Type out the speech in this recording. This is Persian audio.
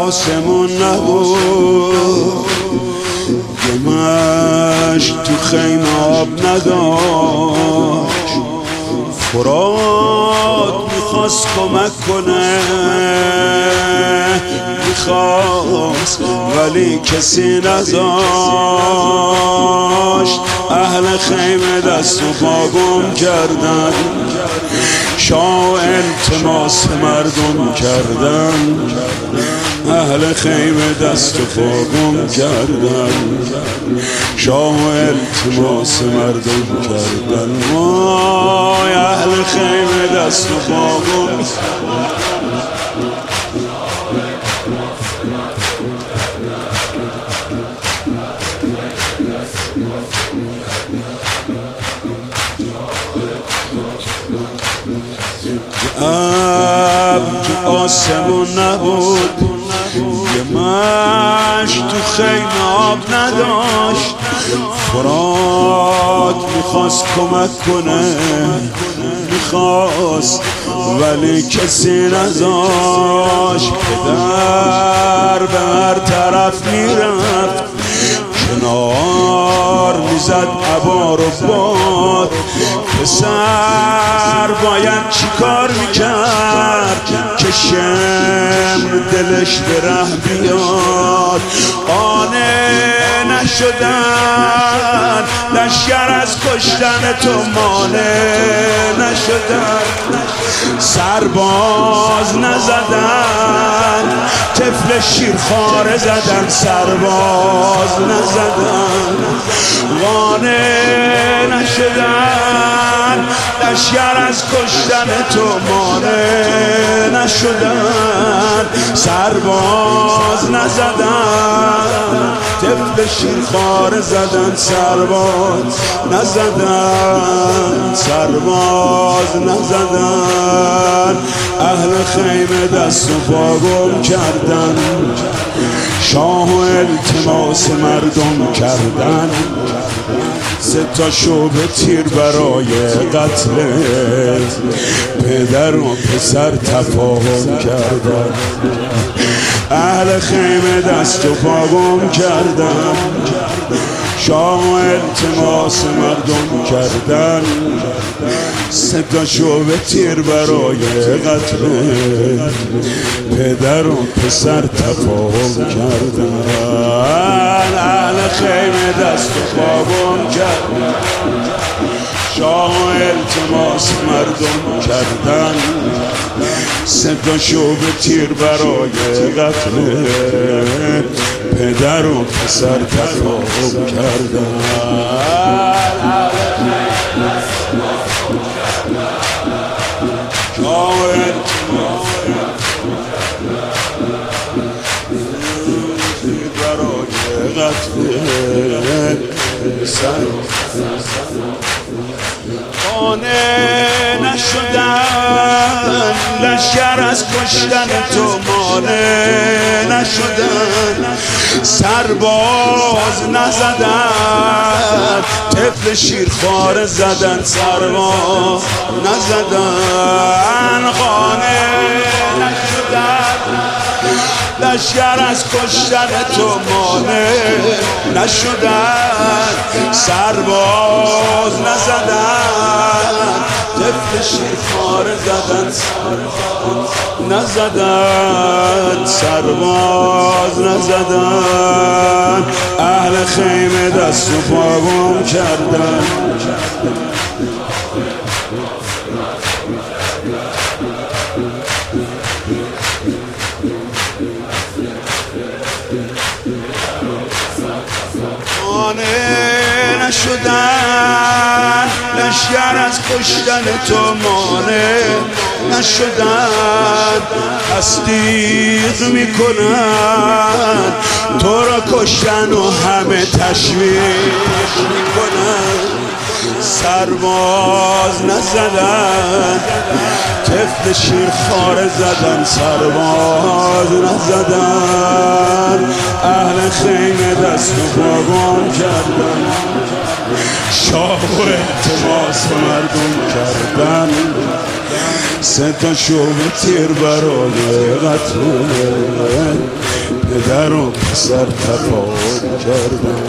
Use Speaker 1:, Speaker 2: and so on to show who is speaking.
Speaker 1: آسمون نبود، دمشق تو خیمه آب نداشت. فرات میخواست کمک کنه، میخواست ولی کسی نذاشت. اهل خیمه دست و پا گم کردن، شاه التماس مردم کردن. اهل خیمه دست و پا گم کردن، شاه التماس مردم کردن. وای اهل خیمه دست و پا گم تو آسمون نبود، دمشق تو خیمه آب نداشت. فرات میخواست کمک کنه، میخواست ولی کسی نذاشت. پدر به هر طرف میرفت، کنار میزد عبار و باد. پسر باید چی کار میکرد که شمر دلش به ره بیاد؟ قانع نشدن، لشکر از کشتن تو مانع نشدن. سرباز نزدن، طفل شیرخواره زدن، سرباز نزدن. قانع نشدن، لشکر از کشتن تو مانع نشدن. سرباز نزدن، طفل شیرخواره زدن، سرباز نزدن، سرباز نزدن. اهل خیمه دست و پا گم کردن، شاه و التماس مردم کردن. 3 شعبه تیر برای قتل پدر و پسر تفاهم کردن. اهل خیمه دست و پا گم کردن، شاه و التماس مردم کردن. 3 شعبه تیر برای قتل پدر و پسر تفاهم کردن. اهل خیمه دست و پا گم کردن، شاه و التماس مردم کردن. 3 شعبه تیر برای قتل پدر و پسر تفاهم کردن. شاه و التماس برای قتل پسر قانع نشدن، لشکر از کشتن تو مانع نشدن. سرباز نزدن، طفل شیرخواره زدن، سرباز نزدن. قانع نشدن، لشکر از کشتن تو مانع نشدن. سرباز نزدن، طفل شیرخواره زدن، نزدن، سرباز نزدن. اهل خیمه دست و پا گم کردن، مانع نشدن، لشکر از کشتن تو مانع نشدن. تصدیق میکنن تو را کشتن و همه تشویق میکنن. سرباز نزدن، طفل شیرخواره زدن، سرباز نزدن. اهل خیمه دست و پا گم کردن، شاه و التماس مردم کردن، 3 تا شعبه تیر برای قتل پدر و پسر تفاهم کردن.